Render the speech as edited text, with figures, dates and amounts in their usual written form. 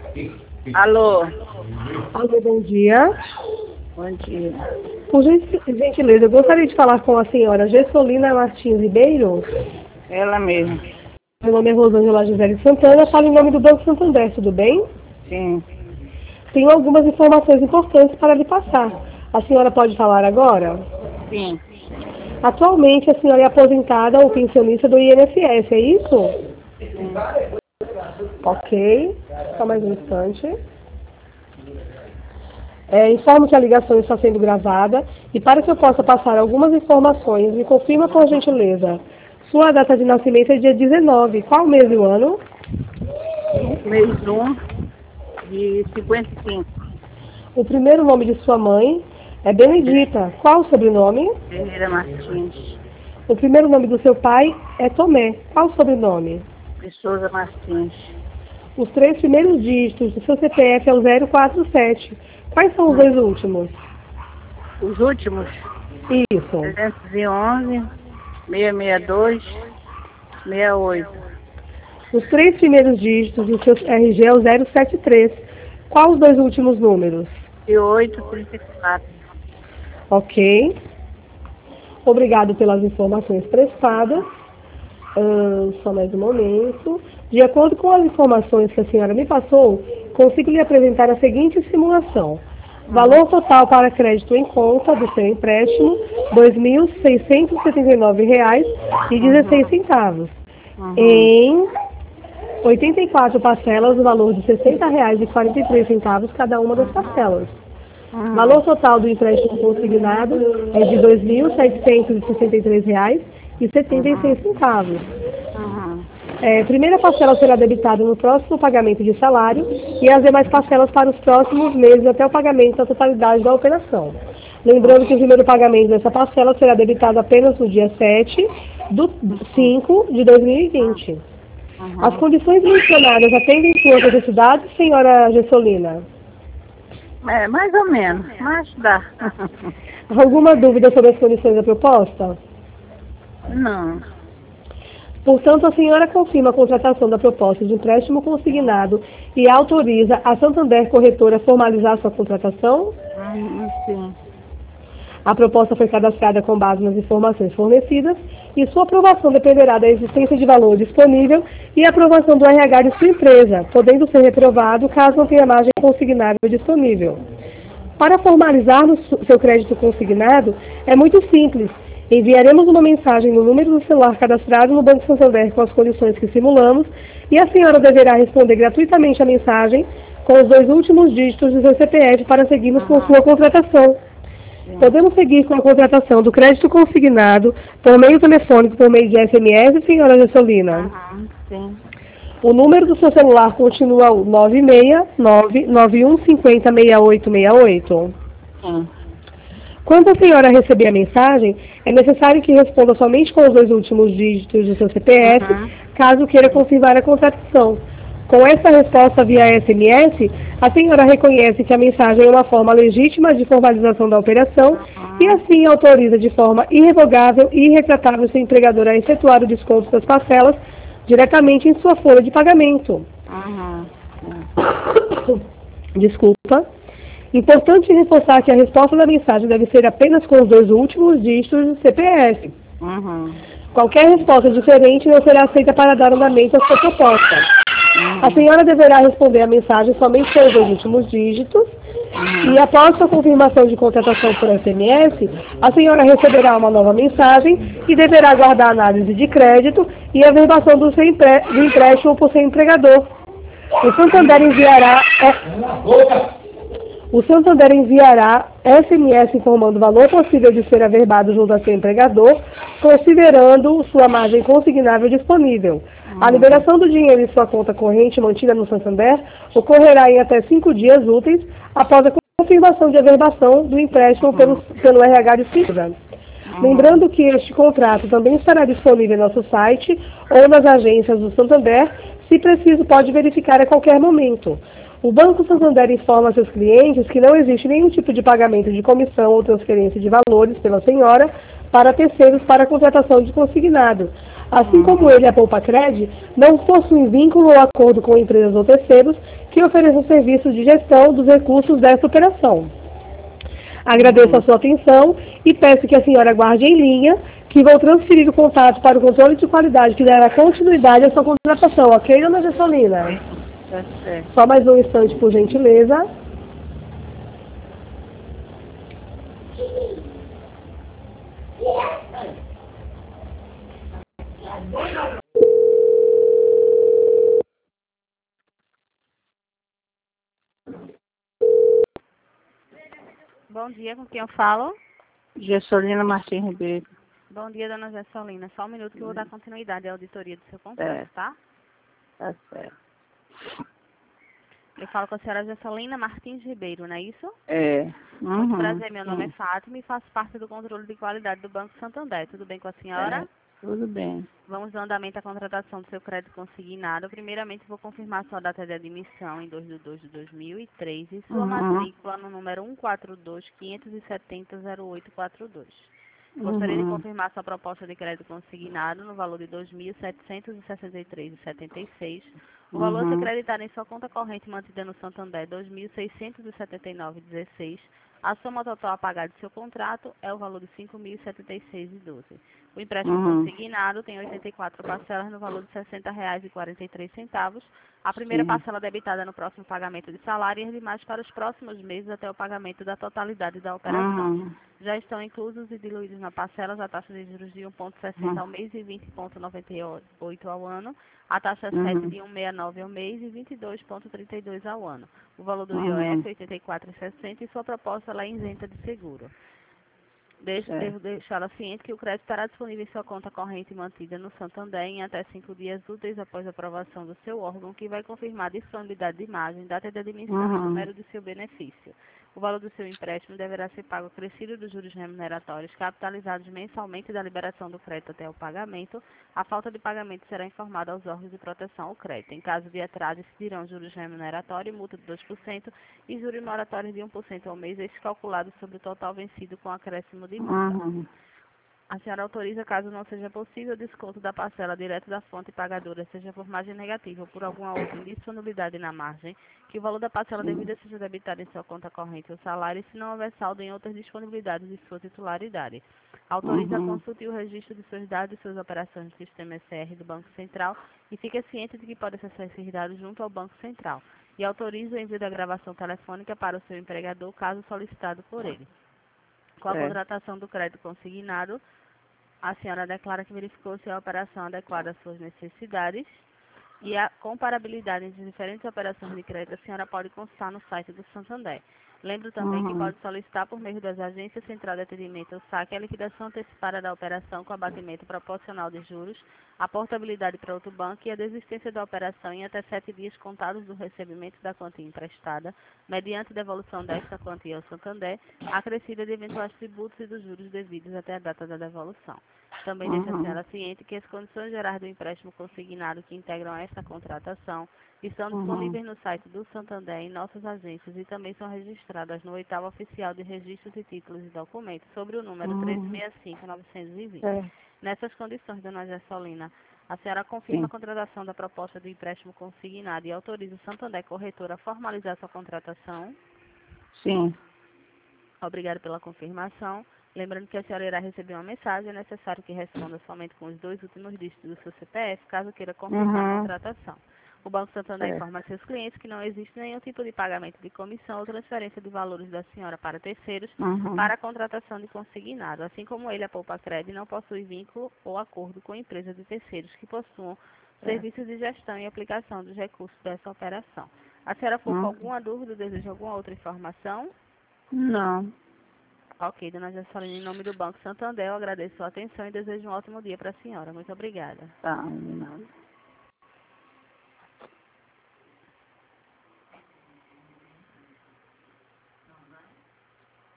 Alô? Alô, bom dia. Bom dia. Por gentileza, eu gostaria de falar com a senhora Gessolina Martins Ribeiro. Ela mesma. Meu nome é Rosângela Gisele Santana, falo em nome do Banco Santander, tudo bem? Sim. Tenho algumas informações importantes para lhe passar. A senhora pode falar agora? Sim. Atualmente, a senhora é aposentada ou pensionista do INSS, é isso? Sim. Ok. Só mais um instante. Informo que a ligação está sendo gravada e para que eu possa passar algumas informações, me confirma por gentileza. Sua data de nascimento é dia 19. Qual mês e o ano? Mês 1 de 55. O primeiro nome de sua mãe é Benedita. Qual o sobrenome? Ferreira Martins. O primeiro nome do seu pai é Tomé. Qual o sobrenome? De Souza Martins. Os 3 primeiros dígitos do seu CPF é o 047. Quais são os 2 últimos? Os últimos? Isso. 311, 662, 68. Os 3 primeiros dígitos do seu RG é o 073. Qual os 2 últimos números? 3834. Ok. Obrigado pelas informações prestadas. Só mais um momento. De acordo com as informações que a senhora me passou, consigo lhe apresentar a seguinte simulação. Valor total para crédito em conta do seu empréstimo, R$ 2.669,16. Em 84 parcelas, o valor de R$ 60,43 cada uma das parcelas. Valor total do empréstimo consignado é de R$ 2.763,76. Primeira parcela será debitada no próximo pagamento de salário e as demais parcelas para os próximos meses até o pagamento da totalidade da operação. Lembrando que o primeiro pagamento dessa parcela será debitado apenas no dia 7/5 de 2020. As condições mencionadas atendem suas necessidades, senhora Gessolina? Mais ou menos, mas dá. Alguma dúvida sobre as condições da proposta? Não. Portanto, a senhora confirma a contratação da proposta de empréstimo consignado e autoriza a Santander Corretora a formalizar sua contratação? Sim. A proposta foi cadastrada com base nas informações fornecidas e sua aprovação dependerá da existência de valor disponível e aprovação do RH de sua empresa, podendo ser reprovado caso não tenha margem consignável disponível. Para formalizarmos seu crédito consignado, é muito simples. Enviaremos uma mensagem no número do celular cadastrado no Banco Santander com as condições que simulamos e a senhora deverá responder gratuitamente a mensagem com os 2 últimos dígitos do seu CPF para seguirmos com sua contratação. Podemos seguir com a contratação do crédito consignado por meio telefônico, por meio de SMS, senhora Gessolina? Sim. O número do seu celular continua o 969-9150-6868. Sim. Quando a senhora receber a mensagem, é necessário que responda somente com os 2 últimos dígitos do seu CPF, caso queira confirmar a contratação. Com essa resposta via SMS, a senhora reconhece que a mensagem é uma forma legítima de formalização da operação e assim autoriza de forma irrevogável e irretratável seu empregador a efetuar o desconto das parcelas diretamente em sua folha de pagamento. Desculpa. Importante reforçar que a resposta da mensagem deve ser apenas com os 2 últimos dígitos do CPF. Qualquer resposta diferente não será aceita para dar andamento à sua proposta. A senhora deverá responder a mensagem somente com os 2 últimos dígitos e após sua confirmação de contratação por SMS, a senhora receberá uma nova mensagem e deverá aguardar a análise de crédito e a verbação do empréstimo por seu empregador. O Santander enviará SMS informando o valor possível de ser averbado junto a seu empregador, considerando sua margem consignável disponível. A liberação do dinheiro em sua conta corrente mantida no Santander ocorrerá em até 5 dias úteis após a confirmação de averbação do empréstimo pelo RH de Cifra. Lembrando que este contrato também estará disponível em nosso site ou nas agências do Santander, se preciso pode verificar a qualquer momento. O Banco Santander informa a seus clientes que não existe nenhum tipo de pagamento de comissão ou transferência de valores pela senhora para terceiros para a contratação de consignado. Assim como ele e a Poupacred, não possuem vínculo ou acordo com empresas ou terceiros que ofereçam serviços de gestão dos recursos dessa operação. Agradeço a sua atenção e peço que a senhora aguarde em linha, que vou transferir o contato para o controle de qualidade que dará continuidade à sua contratação, ok, dona Gessolina? Tá certo. Só mais um instante, por gentileza. Bom dia, com quem eu falo? Gessolina Martins Ribeiro. Bom dia, dona Gessolina. Só um minuto que eu vou dar continuidade à auditoria do seu contrato, É. tá? Tá certo. Eu falo com a senhora Gessolina Martins Ribeiro, não é isso? É. Muito prazer, meu nome é Sim. Fátima e faço parte do controle de qualidade do Banco Santander. Tudo bem com a senhora? É. Tudo bem. Vamos dar andamento à contratação do seu crédito consignado. Primeiramente, vou confirmar sua data de admissão em 2/2/2003 e sua matrícula no número 142-570-0842. Gostaria de confirmar sua proposta de crédito consignado no valor de R$ 2.763,76. O valor a ser creditado em sua conta corrente mantida no Santander R$ 2.679,16. A soma total a pagar de seu contrato é o valor de R$ 5.076,12. O empréstimo consignado tem 84 parcelas no valor de R$ 60,43. A primeira parcela debitada no próximo pagamento de salário e as demais para os próximos meses até o pagamento da totalidade da operação. Já estão inclusos e diluídos na parcelas a taxa de juros de 1,60 ao mês e 20,98 ao ano, a taxa 7 de 1,69 ao mês e 22,32 ao ano. O valor do IOF é 84,60 e sua proposta ela é isenta de seguro. Devo deixá-la ciente que o crédito estará disponível em sua conta corrente mantida no Santander em até 5 dias úteis após a aprovação do seu órgão, que vai confirmar a disponibilidade de imagem, data de admissão e número do seu benefício. O valor do seu empréstimo deverá ser pago acrescido dos juros remuneratórios capitalizados mensalmente da liberação do crédito até o pagamento. A falta de pagamento será informada aos órgãos de proteção ao crédito. Em caso de atraso, incidirão juros remuneratórios, multa de 2% e juros moratórios de 1% ao mês, estes calculados sobre o total vencido com acréscimo de multa. A senhora autoriza, caso não seja possível, o desconto da parcela direto da fonte pagadora, seja por margem negativa ou por alguma outra indisponibilidade na margem, que o valor da parcela devida seja debitado em sua conta corrente ou salário, se não houver saldo em outras disponibilidades de sua titularidade. Autoriza a consulta e o registro de seus dados e suas operações no sistema SR do Banco Central e fica ciente de que pode acessar esses dados junto ao Banco Central. E autoriza o envio da gravação telefônica para o seu empregador, caso solicitado por ele. Com a contratação do crédito consignado, a senhora declara que verificou se a operação adequada às suas necessidades e a comparabilidade entre diferentes operações de crédito a senhora pode consultar no site do Santander. Lembro também que pode solicitar por meio das agências Central de Atendimento ao Saque a liquidação antecipada da operação com abatimento proporcional de juros, a portabilidade para outro banco e a desistência da operação em até 7 dias contados do recebimento da quantia emprestada, mediante devolução desta quantia ao Santander, acrescida de eventuais tributos e dos juros devidos até a data da devolução. Também deixa a senhora ciente que as condições gerais do empréstimo consignado que integram esta contratação estão disponíveis no site do Santander em nossas agências e também são registradas no 8º Oficial de Registros e Títulos e Documentos sobre o número 1365-920. Nessas condições, dona Gessolina, a senhora confirma a contratação da proposta de empréstimo consignado e autoriza o Santander Corretora a formalizar sua contratação? Sim. Obrigada pela confirmação. Lembrando que a senhora irá receber uma mensagem, é necessário que responda somente com os 2 últimos dígitos do seu CPF, caso queira confirmar a contratação. O Banco Santander informa a seus clientes que não existe nenhum tipo de pagamento de comissão ou transferência de valores da senhora para terceiros para a contratação de consignado, assim como ele, a Poupacred, não possui vínculo ou acordo com empresas de terceiros que possuam serviços de gestão e aplicação dos recursos dessa operação. A senhora ficou com alguma dúvida ou deseja alguma outra informação? Não. Ok, dona Gessolina, em nome do Banco Santander, eu agradeço a sua atenção e desejo um ótimo dia para a senhora. Muito obrigada. Tá, não.